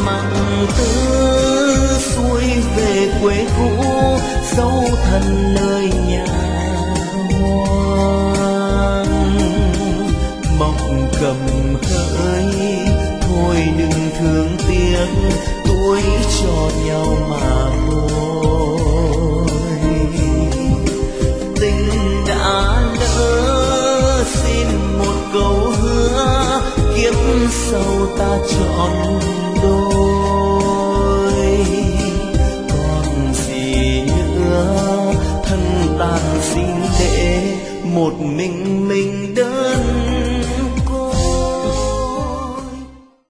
mặn tư xuôi về quê cũ dấu thân nơi nhà hoang. Mộng cầm hỡi thôi đừng thương tiếc tuổi cho nhau mà thôi. Tình đã lỡ xin một câu hứa kiếp sau ta chọn